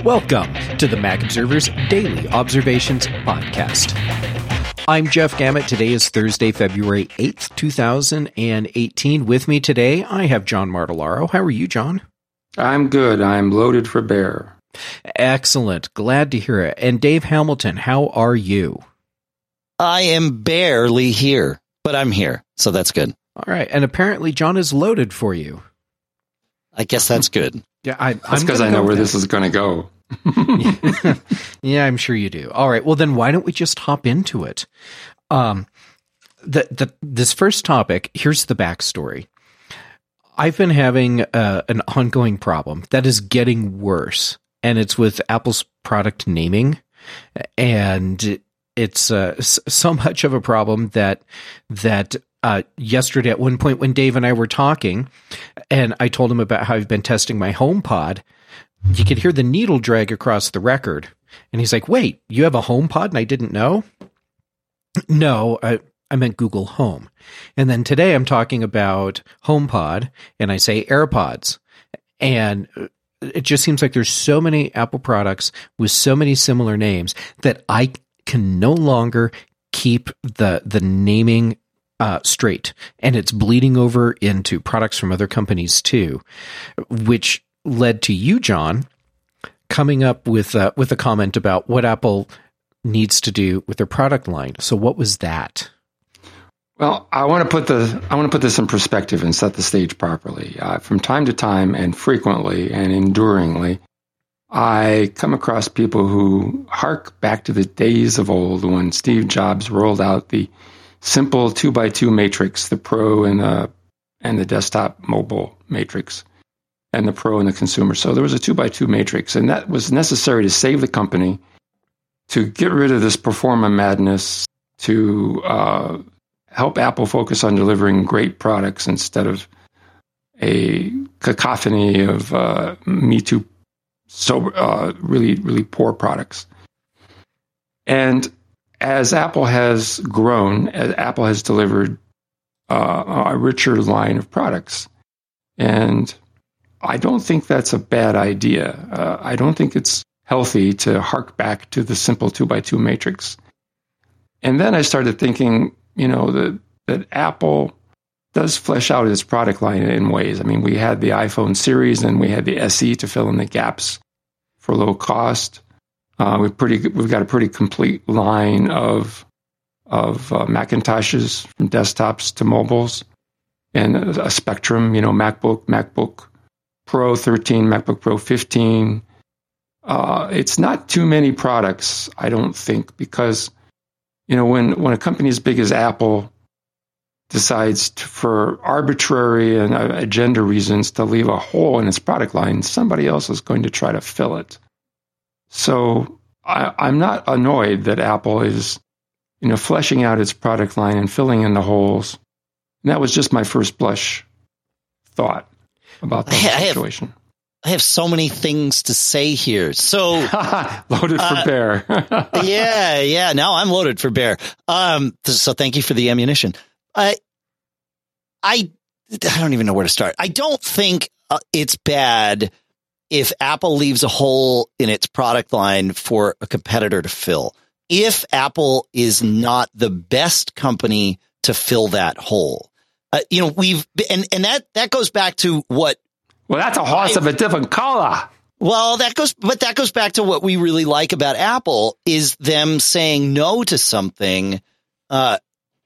Welcome to the Mac Observer's Daily Observations Podcast. I'm Jeff Gamet. Today is Thursday, February 8th, 2018. With me today, I have John Martellaro. How are you, John? I'm good. I'm loaded for bear. Excellent. Glad to hear it. And Dave Hamilton, how are you? I am barely here, but I'm here, so that's good. All right. And apparently John is loaded for you. I guess that's good. Yeah, that's because I know where this is going to go. Yeah, I'm sure you do. All right. Well, then why don't we just hop into it? This first topic, here's the backstory. I've been having an ongoing problem that is getting worse, and it's with Apple's product naming. And it's so much of a problem that yesterday at one point when Dave and I were talking, and I told him about how I've been testing my HomePod, you could hear the needle drag across the record. And he's like, wait, you have a HomePod and I didn't know? No, I meant Google Home. And then today I'm talking about HomePod and I say AirPods. And it just seems like there's so many Apple products with so many similar names that I can no longer keep the naming straight. And it's bleeding over into products from other companies too, which led to you, John, coming up with a comment about what Apple needs to do with their product line. So what was that? Well, I want to put this in perspective and set the stage properly. From time to time and frequently and enduringly, I come across people who hark back to the days of old when Steve Jobs rolled out the simple 2x2 matrix, the Pro and the desktop mobile matrix, and the Pro and the consumer. So there was a 2x2 matrix, and that was necessary to save the company, to get rid of this performa madness, to help Apple focus on delivering great products instead of a cacophony of Me Too, really, really poor products. And as Apple has grown, as Apple has delivered a richer line of products, and I don't think that's a bad idea. I don't think it's healthy to hark back to the simple 2x2 matrix. And then I started thinking, that Apple does flesh out its product line in ways. I mean, we had the iPhone series and we had the SE to fill in the gaps for low cost. We've got a pretty complete line of Macintoshes from desktops to mobiles, and a spectrum. MacBook Pro 13, MacBook Pro 15. It's not too many products, I don't think, because when a company as big as Apple decides for arbitrary and agenda reasons to leave a hole in its product line, somebody else is going to try to fill it. So I'm not annoyed that Apple is, fleshing out its product line and filling in the holes. And that was just my first blush thought about that situation. I have so many things to say here. So loaded for bear. yeah. Now I'm loaded for bear. So thank you for the ammunition. I don't even know where to start. I don't think it's bad if Apple leaves a hole in its product line for a competitor to fill. If Apple is not the best company to fill that hole, and that goes back to what. Well, that's a horse of a different color. Well, that goes back to what we really like about Apple is them saying no to something that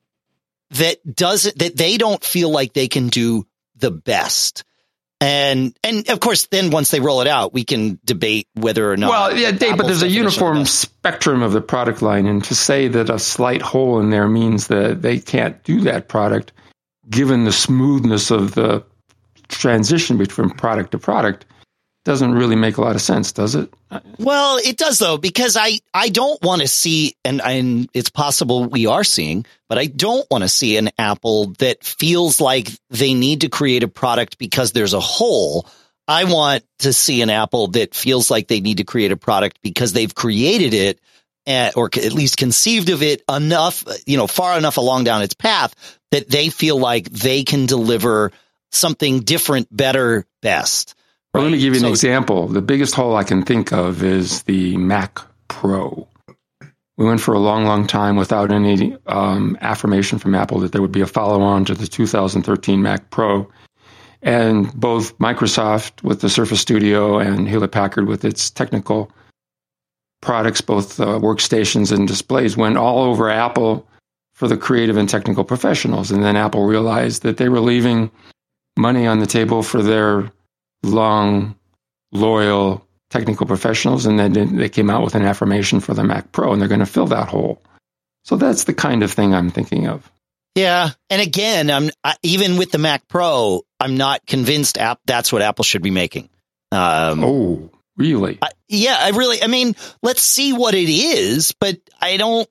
they don't feel like they can do the best. And of course, then once they roll it out, we can debate whether or not. Well, yeah, Dave, but there's a uniform spectrum of the product line, and to say that a slight hole in there means that they can't do that product, given the smoothness of the transition between product to product, doesn't really make a lot of sense, does it? Well, it does, though, because I don't want to see, and it's possible we are seeing, but I don't want to see an Apple that feels like they need to create a product because there's a hole. I want to see an Apple that feels like they need to create a product because they've created it, or at least conceived of it enough, far enough along down its path that they feel like they can deliver something different, better, best. Well, let me give you an example. The biggest hole I can think of is the Mac Pro. We went for a long, long time without any affirmation from Apple that there would be a follow-on to the 2013 Mac Pro. And both Microsoft with the Surface Studio and Hewlett-Packard with its technical products, both workstations and displays, went all over Apple for the creative and technical professionals. And then Apple realized that they were leaving money on the table for their long, loyal technical professionals, and then they came out with an affirmation for the Mac Pro, and they're going to fill that hole. So that's the kind of thing I'm thinking of. Yeah, and again, even with the Mac Pro, I'm not convinced that's what Apple should be making. Oh, really? I mean, let's see what it is, but I don't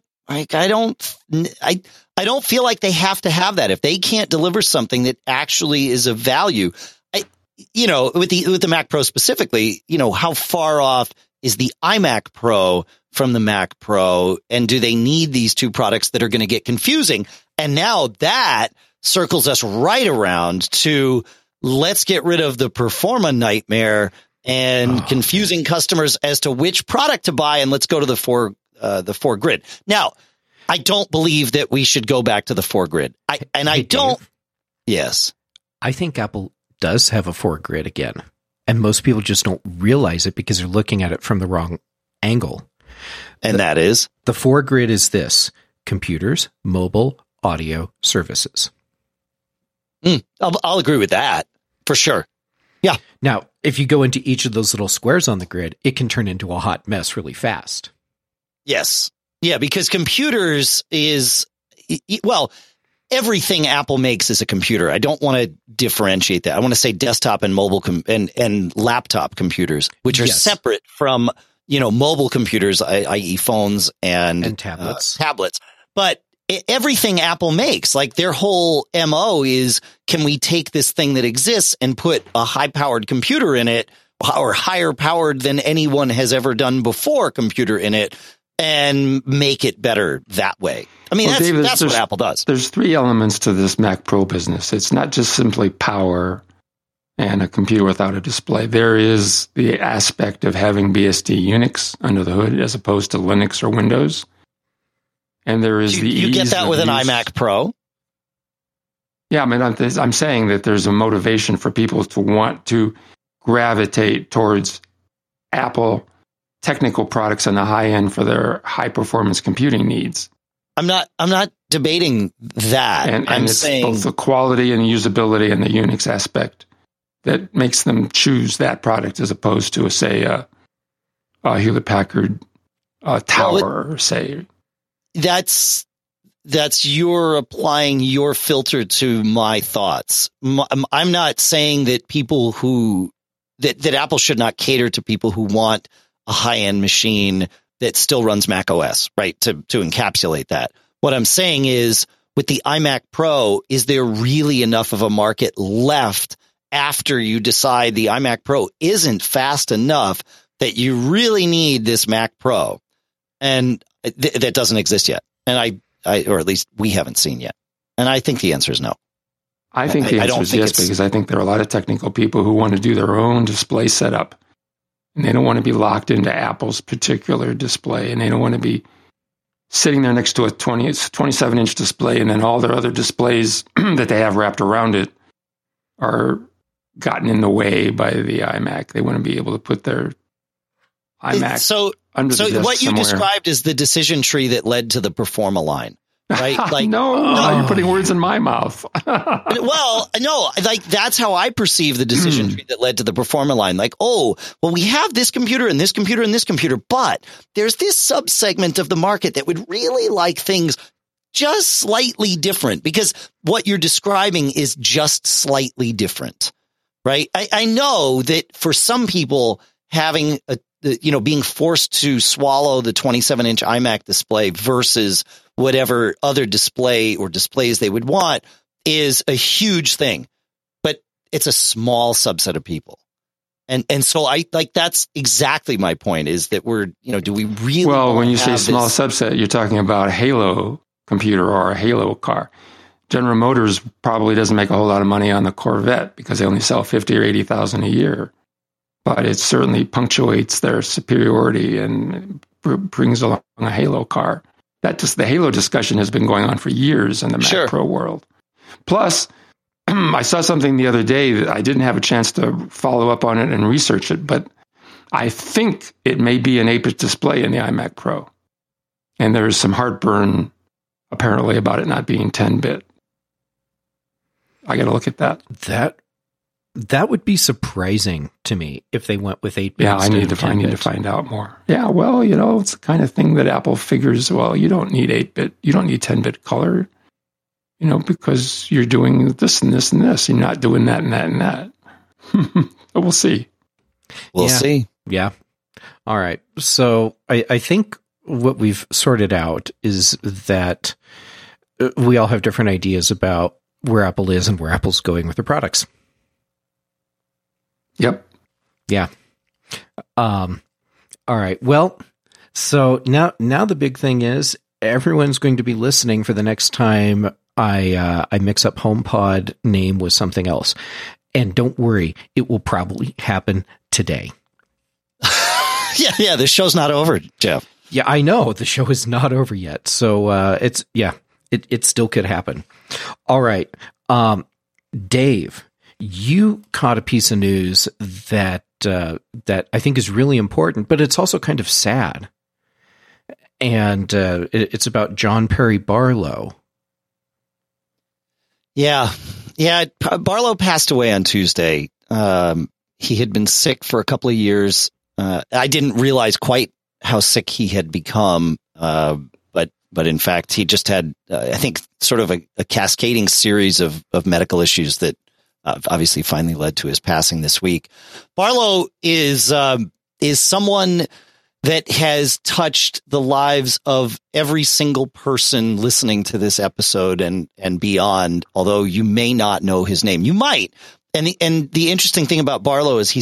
feel like they have to have that if they can't deliver something that actually is of value. With the Mac Pro specifically, how far off is the iMac Pro from the Mac Pro? And do they need these two products that are going to get confusing? And now that circles us right around to let's get rid of the Performa nightmare and confusing customers as to which product to buy. And let's go to the 4 grid. Now, I don't believe that we should go back to the 4 grid. Yes. I think Apple does have a 4 grid again, and most people just don't realize it because they're looking at it from the wrong angle. And that is? The 4 grid is this: computers, mobile, audio, services. I'll agree with that, for sure. Yeah. Now, if you go into each of those little squares on the grid, it can turn into a hot mess really fast. Yes. Yeah, because computers is, everything Apple makes is a computer. I don't want to differentiate that. I want to say desktop and mobile and laptop computers, which are separate from, mobile computers, i.e. phones and tablets. But everything Apple makes, like their whole MO is, can we take this thing that exists and put a high-powered computer in it, or higher powered than anyone has ever done before computer in it, and make it better that way? I mean, that's what Apple does. There's 3 elements to this Mac Pro business. It's not just simply power and a computer without a display. There is the aspect of having BSD Unix under the hood as opposed to Linux or Windows. And there is you get that with an iMac Pro. Yeah, I mean, I'm saying that there's a motivation for people to want to gravitate towards Apple technical products on the high end for their high performance computing needs. I'm not debating that. And I'm it's saying both the quality and usability and the Unix aspect that makes them choose that product as opposed to, say, a Hewlett-Packard Tower, say. That's your applying your filter to my thoughts. I'm not saying that people that Apple should not cater to people who want a high-end machine that still runs Mac OS, right? To encapsulate that. What I'm saying is, with the iMac Pro, is there really enough of a market left after you decide the iMac Pro isn't fast enough that you really need this Mac Pro? And that doesn't exist yet. And or at least we haven't seen yet. And I think the answer is no. I think the answer is yes, because I think there are a lot of technical people who want to do their own display setup. And they don't want to be locked into Apple's particular display. And they don't want to be sitting there next to a 27-inch display, and then all their other displays that they have wrapped around it are gotten in the way by the iMac. They want to be able to put their iMac under the desk So what you somewhere. described is the decision tree that led to the Performa line. Right? Like, no, you're putting words in my mouth. Well, no, like that's how I perceive the decision tree that led to the Performa line. Like, we have this computer and this computer and this computer, but there's this subsegment of the market that would really like things just slightly different, because what you're describing is just slightly different, right? I know that for some people, having being forced to swallow the 27-inch iMac display versus whatever other display or displays they would want is a huge thing, but it's a small subset of people. And so that's exactly my point, is that do we really? Well, when you say small subset, you're talking about a Halo computer or a Halo car. General Motors probably doesn't make a whole lot of money on the Corvette because they only sell 50 or 80,000 a year. but it certainly punctuates their superiority and brings along a Halo car. The Halo discussion has been going on for years in the Mac Pro world. Plus, I saw something the other day that I didn't have a chance to follow up on it and research it, but I think it may be an 8-bit display in the iMac Pro. And there's some heartburn, apparently, about it not being 10-bit. I got to look at that. That would be surprising to me if they went with 8-bit. Yeah, I need to find out more. Yeah, well, it's the kind of thing that Apple figures, well, you don't need 8-bit, you don't need 10-bit color, because you're doing this and this and this. You're not doing that and that and that. But we'll see. We'll see. Yeah. All right. So I think what we've sorted out is that we all have different ideas about where Apple is and where Apple's going with their products. Yep. Yeah. All right. Well, so now the big thing is everyone's going to be listening for the next time I mix up HomePod name with something else. And don't worry, it will probably happen today. Yeah. The show's not over, Jeff. Yeah, I know the show is not over yet. So it still could happen. All right. Dave, you caught a piece of news that I think is really important, but it's also kind of sad. And it's about John Perry Barlow. Yeah. Barlow passed away on Tuesday. He had been sick for a couple of years. I didn't realize quite how sick he had become. But in fact, he just had, I think, sort of a cascading series of medical issues that obviously finally led to his passing this week. Barlow is someone that has touched the lives of every single person listening to this episode and beyond, although you may not know his name. You might. And the interesting thing about Barlow is he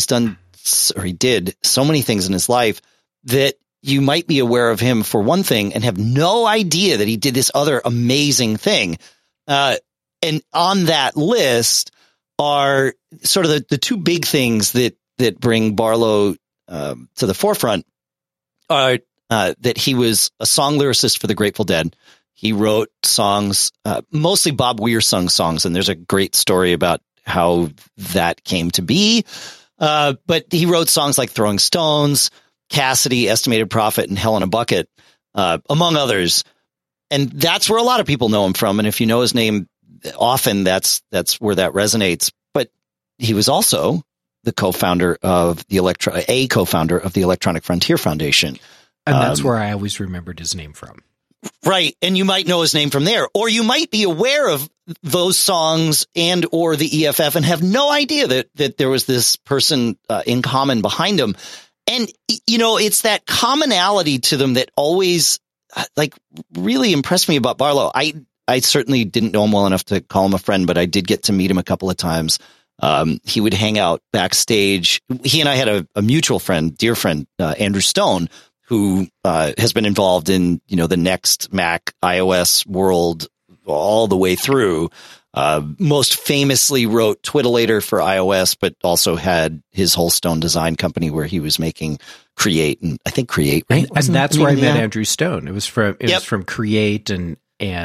did so many things in his life that you might be aware of him for one thing and have no idea that he did this other amazing thing. And on that list are sort of the two big things that bring Barlow to the forefront are that he was a song lyricist for the Grateful Dead. He wrote songs, mostly Bob Weir sung songs, and there's a great story about how that came to be. But he wrote songs like Throwing Stones, Cassidy, Estimated Prophet, and Hell in a Bucket, among others. And that's where a lot of people know him from. And if you know his name, often that's where that resonates. But he was also the co-founder of the Electronic Frontier Foundation. And that's where I always remembered his name from. Right. And you might know his name from there, or you might be aware of those songs and or the EFF and have no idea that there was this person in common behind them. And, it's that commonality to them that always really impressed me about Barlow. I certainly didn't know him well enough to call him a friend, but I did get to meet him a couple of times. He would hang out backstage. He and I had a mutual friend, dear friend, Andrew Stone, who has been involved in, the next Mac iOS world all the way through. Most famously wrote Twiddlator for iOS, but also had his whole Stone design company where he was making Create, and I think Create. Right? And that's where I met Andrew Stone. It was from Create and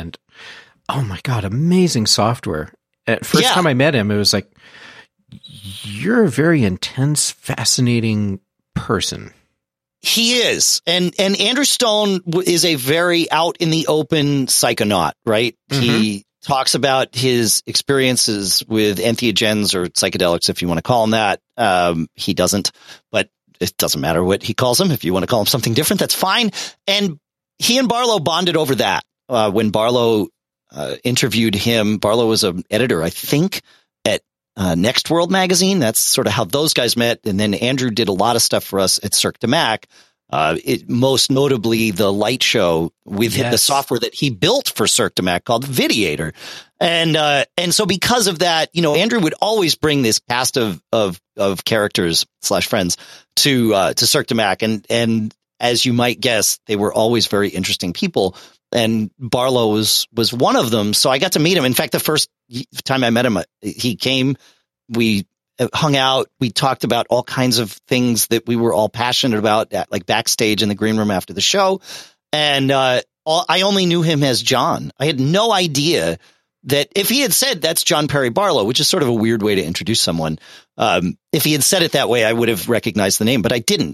oh my God, amazing software. First time I met him, it was like, you're a very intense, fascinating person. He is. And Andrew Stone is a very out in the open psychonaut, right? Mm-hmm. He talks about his experiences with entheogens or psychedelics, if you want to call them that. He doesn't, but it doesn't matter what he calls them. If you want to call him something different, that's fine. And he and Barlow bonded over that. When Barlow interviewed him, Barlow was an editor, I think, at Next World magazine. That's sort of how those guys met. And then Andrew did a lot of stuff for us at Cirque du Mac. Most notably the light show with the software that he built for Cirque du Mac called Videator. And so because of that, Andrew would always bring this cast of characters / friends to Cirque du Mac. And as you might guess, they were always very interesting people. And Barlow was one of them. So I got to meet him. In fact, the first time I met him, he came, we hung out. We talked about all kinds of things that we were all passionate about, like backstage in the green room after the show. And I only knew him as John. I had no idea that if he had said that's John Perry Barlow, which is sort of a weird way to introduce someone. If he had said it that way, I would have recognized the name, but I didn't.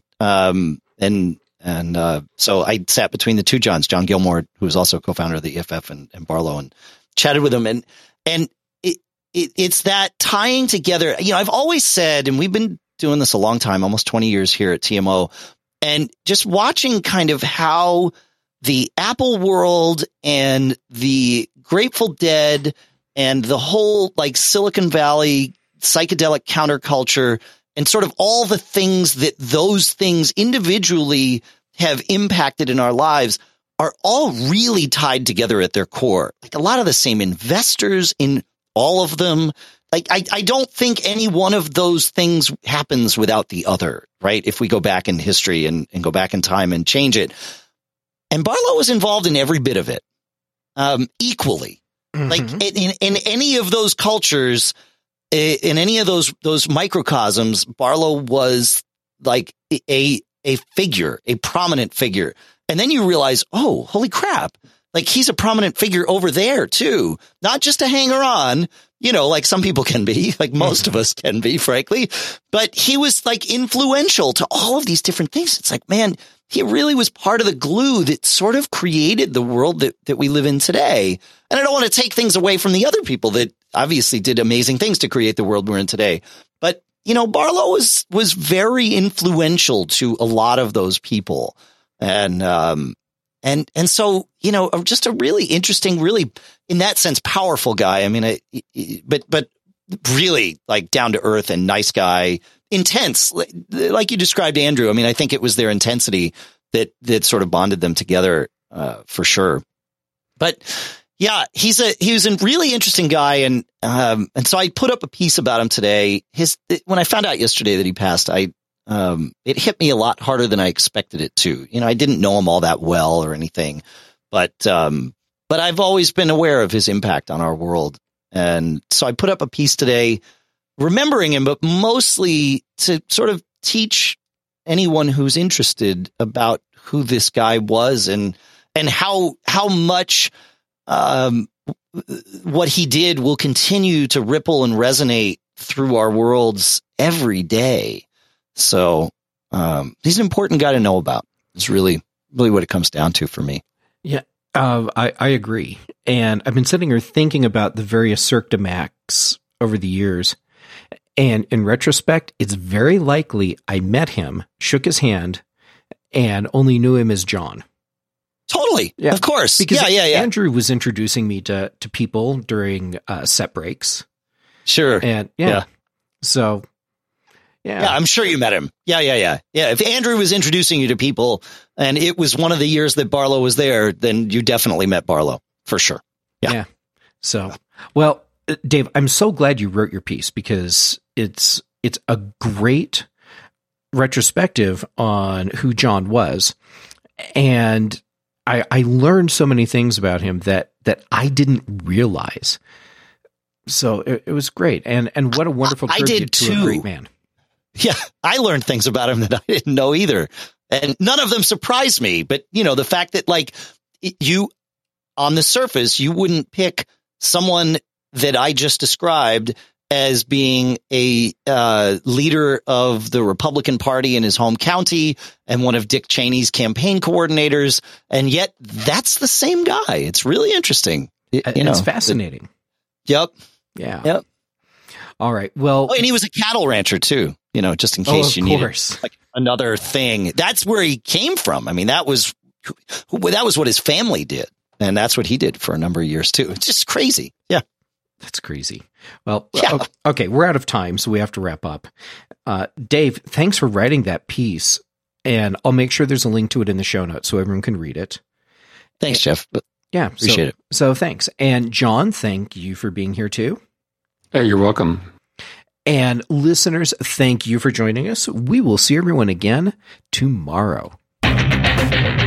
So I sat between the two Johns, John Gilmore, who was also co-founder of the EFF, and Barlow, and chatted with him. And it's that tying together. I've always said, and we've been doing this a long time, almost 20 years here at TMO, and just watching kind of how the Apple world and the Grateful Dead and the whole like Silicon Valley psychedelic counterculture and sort of all the things that those things individually have impacted in our lives are all really tied together at their core. Like a lot of the same investors in all of them. Like I don't think any one of those things happens without the other, right? If we go back in history and go back in time and change it. And Barlow was involved in every bit of it, equally. Mm-hmm. Like in any of those cultures, in any of those microcosms, Barlow was like a figure, a prominent figure. And then you realize, oh, holy crap. Like he's a prominent figure over there too, not just a hanger on, like some people can be, like most of us can be, frankly, but he was like influential to all of these different things. It's like, man, he really was part of the glue that sort of created the world that we live in today. And I don't want to take things away from the other people that obviously did amazing things to create the world we're in today. But, Barlow was very influential to a lot of those people. And so, just a really interesting, really, in that sense, powerful guy. I mean, but really like down to earth and nice guy, intense, like you described, Andrew. I mean, I think it was their intensity that sort of bonded them together, for sure. But yeah, he was a really interesting guy. And so I put up a piece about him today. When I found out yesterday that he passed, it hit me a lot harder than I expected it to. I didn't know him all that well or anything, but I've always been aware of his impact on our world. And so I put up a piece today remembering him, but mostly to sort of teach anyone who's interested about who this guy was and how much what he did will continue to ripple and resonate through our worlds every day. So he's an important guy to know about. It's really, really what it comes down to for me. Yeah, I agree. And I've been sitting here thinking about the various Cirque du Max over the years. And in retrospect, it's very likely I met him, shook his hand, and only knew him as John. Totally. Yeah. Of course. Because Andrew was introducing me to people during set breaks. Sure. And so... Yeah, I'm sure you met him. Yeah. If Andrew was introducing you to people and it was one of the years that Barlow was there, then you definitely met Barlow for sure. Yeah. So, well, Dave, I'm so glad you wrote your piece because it's a great retrospective on who John was. And I learned so many things about him that I didn't realize. So it was great. And what a wonderful tribute to a great man. Yeah, I learned things about him that I didn't know either. And none of them surprised me. But, the fact that like you on the surface, you wouldn't pick someone that I just described as being a leader of the Republican Party in his home county and one of Dick Cheney's campaign coordinators. And yet that's the same guy. It's really interesting. It's fascinating. Yep. Yeah. Yep. All right. Well, and he was a cattle rancher too, just in case you needed like another thing. That's where he came from. I mean, that was what his family did. And that's what he did for a number of years too. It's just crazy. Yeah. That's crazy. Well, okay. We're out of time, so we have to wrap up. Dave, thanks for writing that piece. And I'll make sure there's a link to it in the show notes so everyone can read it. Thanks, Jeff. Yeah. Appreciate it. So thanks. And John, thank you for being here too. Hey, you're welcome. And listeners, thank you for joining us. We will see everyone again tomorrow.